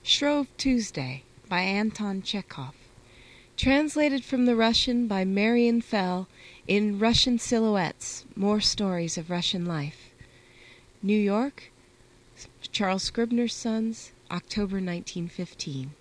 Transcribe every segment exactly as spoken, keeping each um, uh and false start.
Shrove Tuesday by Anton Chekhov. Translated from the Russian by Marian Fell in Russian Silhouettes, More Stories of Russian Life. New York, Charles Scribner's Sons, October nineteen fifteen.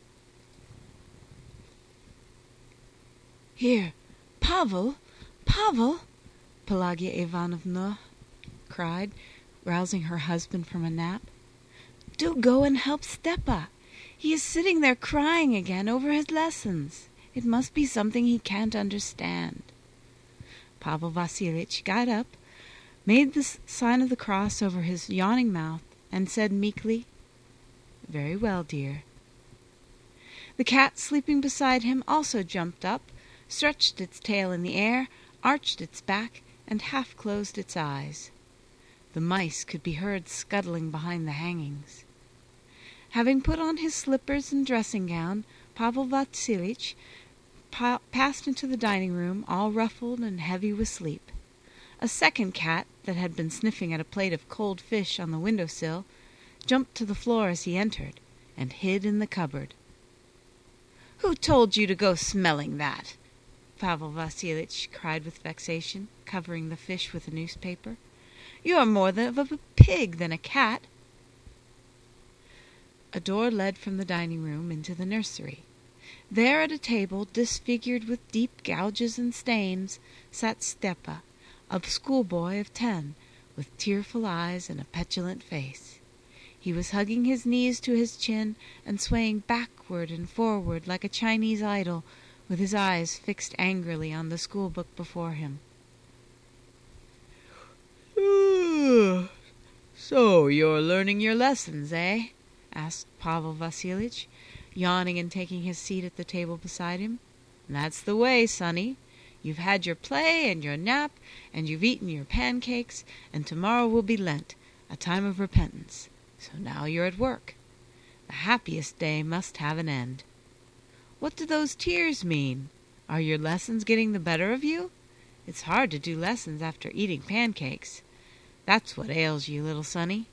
Here, Pavel, Pavel, Pelagia Ivanovna cried, rousing her husband from a nap. Do go and help Stepa. He is sitting there crying again over his lessons. It must be something he can't understand. Pavel Vasilievich got up, made the sign of the cross over his yawning mouth, and said meekly, Very well, dear. The cat sleeping beside him also jumped up, stretched its tail in the air, arched its back, and half-closed its eyes. The mice could be heard scuttling behind the hangings. Having put on his slippers and dressing-gown, Pavel Vasilievich pa- passed into the dining-room, all ruffled and heavy with sleep. A second cat, that had been sniffing at a plate of cold fish on the window-sill, jumped to the floor as he entered, and hid in the cupboard. "Who told you to go smelling that?" Pavel Vasilievich cried with vexation, covering the fish with a newspaper. "You are more of a pig than a cat." A door led from the dining-room into the nursery. There at a table, disfigured with deep gouges and stains, sat Stepa, a schoolboy of ten, with tearful eyes and a petulant face. He was hugging his knees to his chin and swaying backward and forward like a Chinese idol, with his eyes fixed angrily on the schoolbook before him. "So you're learning your lessons, eh?" asked Pavel Vasilievich, yawning and taking his seat at the table beside him. "That's the way, sonny. You've had your play and your nap, and you've eaten your pancakes, and tomorrow will be Lent, a time of repentance. So now you're at work. The happiest day must have an end. What do those tears mean? Are your lessons getting the better of you? It's hard to do lessons after eating pancakes. That's what ails you, little sonny."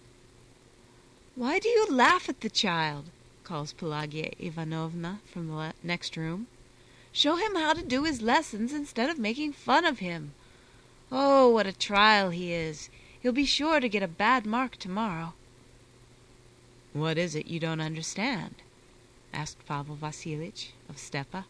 "Why do you laugh at the child?" calls Pelagia Ivanovna from the next room. "Show him how to do his lessons instead of making fun of him. Oh, what a trial he is! He'll be sure to get a bad mark tomorrow." "What is it you don't understand?" asked Pavel Vasilievich of Stepa.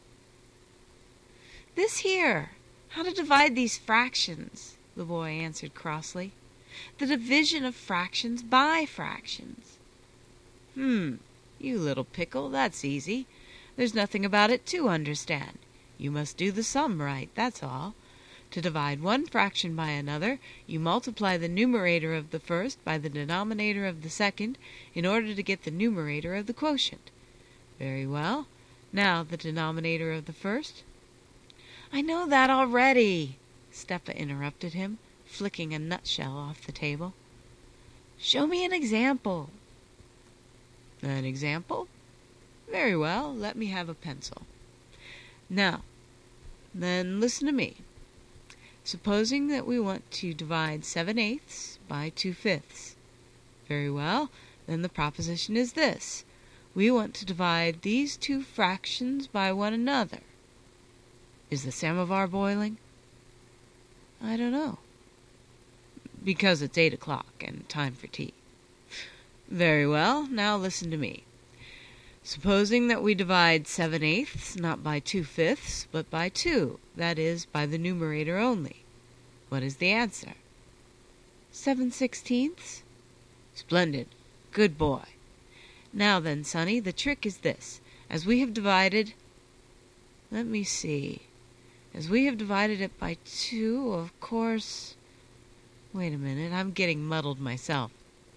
"This here, how to divide these fractions," the boy answered crossly. "The division of fractions by fractions." "Hmm, you little pickle, that's easy. There's nothing about it to understand. You must do the sum right, that's all. To divide one fraction by another, you multiply the numerator of the first by the denominator of the second in order to get the numerator of the quotient. Very well. Now the denominator of the first." "I know that already," Stepa interrupted him, flicking a nutshell off the table. "Show me an example." "An example? Very well, let me have a pencil. Now, then listen to me. Supposing that we want to divide seven eighths by two fifths. Very well, then the proposition is this. We want to divide these two fractions by one another. Is the samovar boiling?" "I don't know." "Because it's eight o'clock and time for tea. Very well, now listen to me. Supposing that we divide seven eighths not by two fifths, but by two, that is, by the numerator only. What is the answer?" "Seven sixteenths." "Splendid. Good boy. Now then, sonny, the trick is this. As we have divided... Let me see. As we have divided it by two, of course... Wait a minute, I'm getting muddled myself.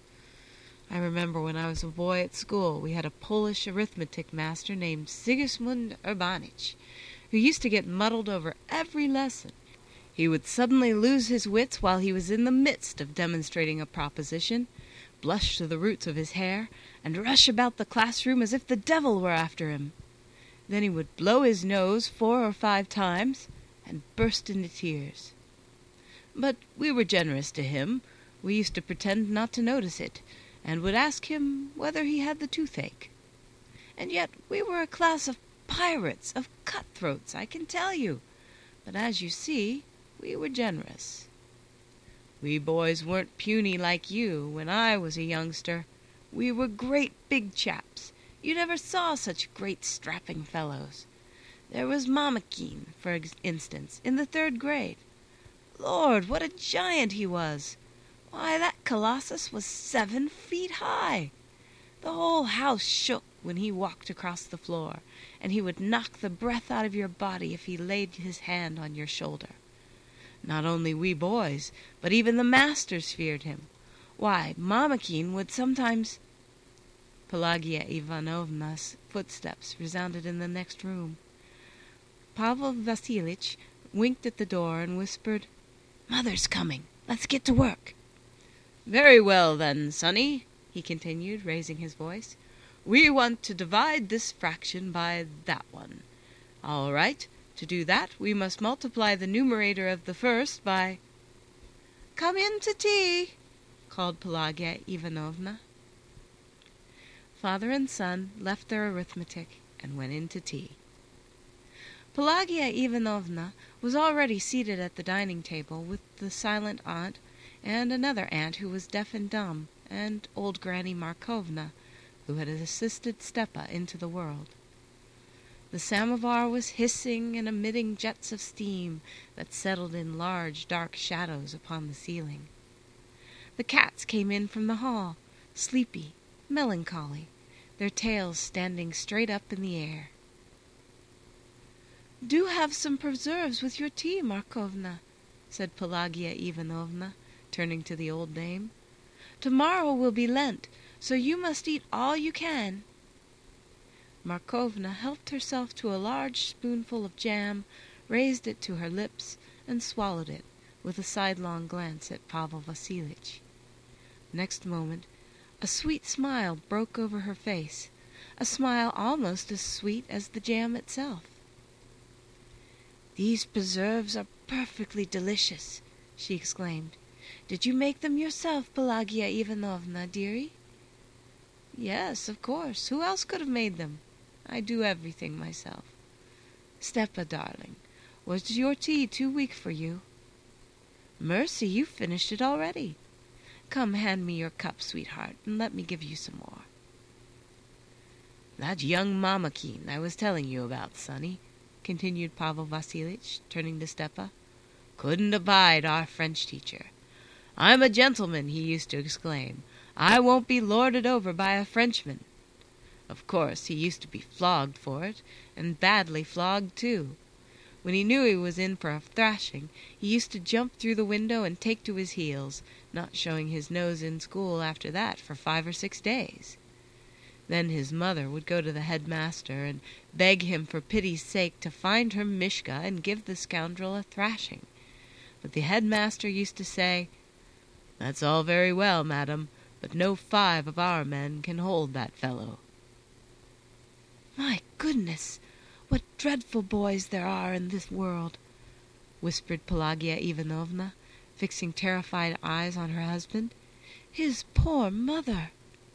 I remember when I was a boy at school, we had a Polish arithmetic master named Sigismund Urbanich, who used to get muddled over every lesson. He would suddenly lose his wits while he was in the midst of demonstrating a proposition, blush to the roots of his hair, and rush about the classroom as if the devil were after him. Then he would blow his nose four or five times and burst into tears. But we were generous to him. We used to pretend not to notice it, and would ask him whether he had the toothache. And yet we were a class of pirates, of cutthroats, I can tell you. But as you see, we were generous. We boys weren't puny like you when I was a youngster. We were great big chaps. You never saw such great strapping fellows. There was Mamakeen, for instance, in the third grade. Lord, what a giant he was! Why, that colossus was seven feet high. The whole house shook when he walked across the floor, and he would knock the breath out of your body if he laid his hand on your shoulder. Not only we boys, but even the masters feared him. Why, Mamakeen would sometimes... Pelagia Ivanovna's footsteps resounded in the next room. Pavel Vassilitch winked at the door and whispered, "Mother's coming. Let's get to work." "Very well, then, sonny," he continued, raising his voice. "We want to divide this fraction by that one. All right. To do that, we must multiply the numerator of the first by—" "Come in to tea," called Pelagia Ivanovna. Father and son left their arithmetic and went in to tea. Pelagia Ivanovna was already seated at the dining table with the silent aunt and another aunt who was deaf and dumb, and old Granny Markovna, who had assisted Stepa into the world. The samovar was hissing and emitting jets of steam that settled in large dark shadows upon the ceiling. The cats came in from the hall, sleepy, melancholy, their tails standing straight up in the air. "Do have some preserves with your tea, Markovna," said Pelagia Ivanovna, turning to the old dame. "Tomorrow will be Lent, so you must eat all you can." Markovna helped herself to a large spoonful of jam, raised it to her lips, and swallowed it, with a sidelong glance at Pavel Vassilitch. Next moment a sweet smile broke over her face, a smile almost as sweet as the jam itself. "These preserves are perfectly delicious," she exclaimed. "Did you make them yourself, Pelagia Ivanovna, dearie?" "Yes, of course. Who else could have made them? I do everything myself. Stepa, darling, was your tea too weak for you? Mercy, you've finished it already. Come, hand me your cup, sweetheart, and let me give you some more." "That young Mamakeen I was telling you about, sonny," continued Pavel Vassilitch, turning to Stepa, "couldn't abide our French teacher. 'I'm a gentleman,' he used to exclaim. 'I won't be lorded over by a Frenchman.' Of course, he used to be flogged for it, and badly flogged too. When he knew he was in for a thrashing, he used to jump through the window and take to his heels, not showing his nose in school after that for five or six days. Then his mother would go to the headmaster and beg him for pity's sake to find her Mishka and give the scoundrel a thrashing. But the headmaster used to say, 'That's all very well, madam, but no five of our men can hold that fellow.'" "My goodness, what dreadful boys there are in this world," whispered Pelagia Ivanovna, fixing terrified eyes on her husband. "His poor mother!"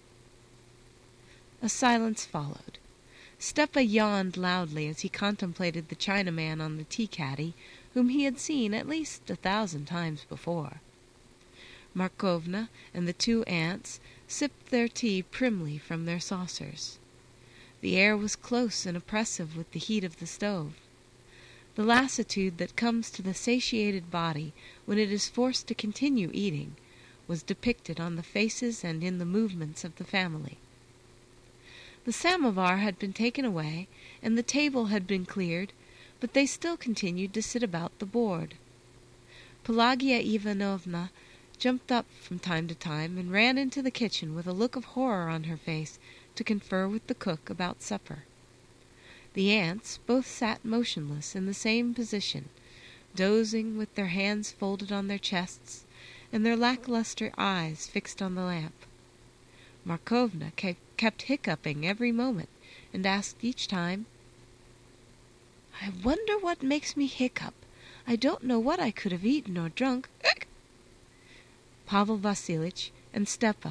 A silence followed. Stepa yawned loudly as he contemplated the Chinaman on the tea-caddy, whom he had seen at least a thousand times before. Markovna and the two aunts sipped their tea primly from their saucers. The air was close and oppressive with the heat of the stove. The lassitude that comes to the satiated body when it is forced to continue eating was depicted on the faces and in the movements of the family. The samovar had been taken away, and the table had been cleared, but they still continued to sit about the board. Pelagia Ivanovna jumped up from time to time and ran into the kitchen with a look of horror on her face to confer with the cook about supper. The aunts both sat motionless in the same position, dozing with their hands folded on their chests and their lackluster eyes fixed on the lamp. Markovna kept hiccuping every moment, and asked each time, "I wonder what makes me hiccup. I don't know what I could have eaten or drunk." Pavel Vassilitch and Stepa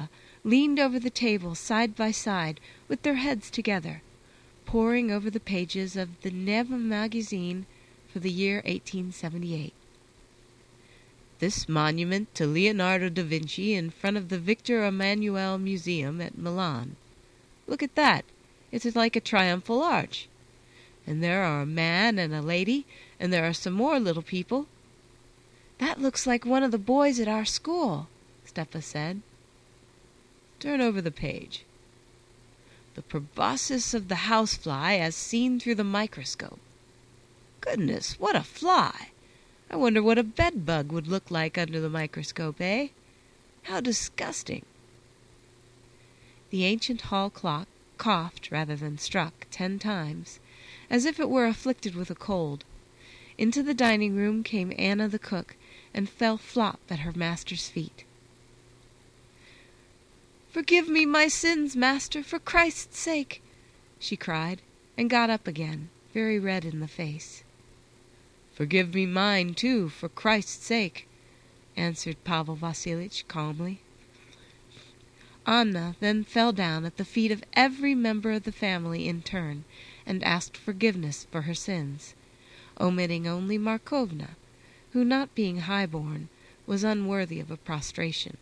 leaned over the table side by side with their heads together, poring over the pages of the Neva magazine for the year eighteen seventy-eight. This monument to Leonardo da Vinci in front of the Victor Emmanuel Museum at Milan. Look at that. It's like a triumphal arch. And there are a man and a lady, and there are some more little people. That looks like one of the boys at our school, Stepa said. Turn over the page. The proboscis of the housefly as seen through the microscope. Goodness, what a fly! I wonder what a bedbug would look like under the microscope, eh? How disgusting! The ancient hall clock coughed rather than struck ten times, as if it were afflicted with a cold. Into the dining room came Anna the cook, and fell flop at her master's feet. "Forgive me my sins, master, for Christ's sake!" she cried, and got up again, very red in the face. "Forgive me mine, too, for Christ's sake," answered Pavel Vassilitch calmly. Anna then fell down at the feet of every member of the family in turn, and asked forgiveness for her sins, omitting only Markovna, who, not being high-born, was unworthy of a prostration.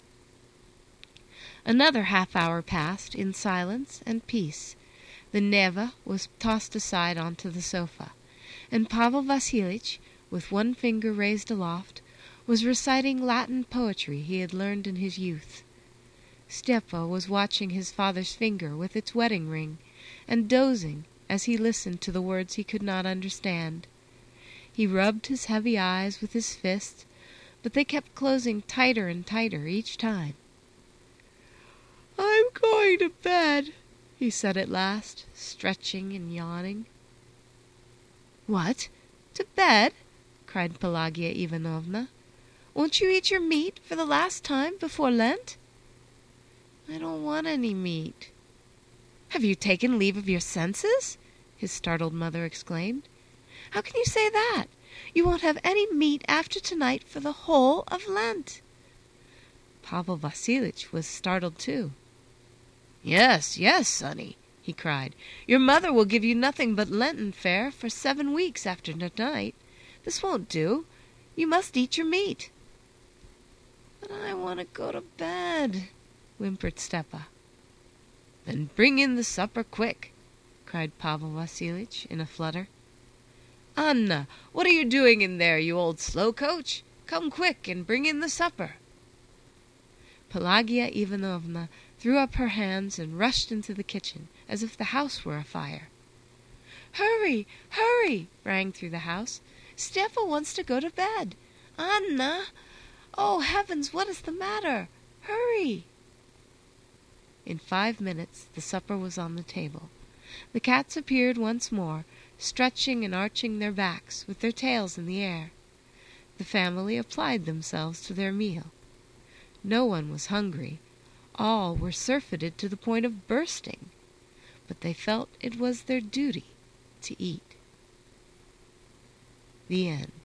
Another half-hour passed in silence and peace. The Neva was tossed aside onto the sofa, and Pavel Vassilitch, with one finger raised aloft, was reciting Latin poetry he had learned in his youth. Stepa was watching his father's finger with its wedding ring, and dozing as he listened to the words he could not understand. He rubbed his heavy eyes with his fist, but they kept closing tighter and tighter each time. "I'm going to bed," he said at last, stretching and yawning. "What? To bed?" cried Pelagia Ivanovna. "Won't you eat your meat for the last time before Lent?" "I don't want any meat." "Have you taken leave of your senses?" his startled mother exclaimed. "How can you say that? You won't have any meat after tonight for the whole of Lent." Pavel Vassilitch was startled too. "Yes, yes, sonny," he cried. "Your mother will give you nothing but Lenten fare for seven weeks after tonight. This won't do. You must eat your meat." "But I want to go to bed," whimpered Stepa. "Then bring in the supper quick," cried Pavel Vassilitch in a flutter. "Anna, what are you doing in there, you old slow-coach? Come quick and bring in the supper." Pelagia Ivanovna threw up her hands and rushed into the kitchen as if the house were afire. "Hurry, hurry!" rang through the house. "Stepa wants to go to bed. Anna! Oh, heavens, what is the matter? Hurry!" In five minutes the supper was on the table. The cats appeared once more, stretching and arching their backs, with their tails in the air. The family applied themselves to their meal. No one was hungry. All were surfeited to the point of bursting, but they felt it was their duty to eat. The end.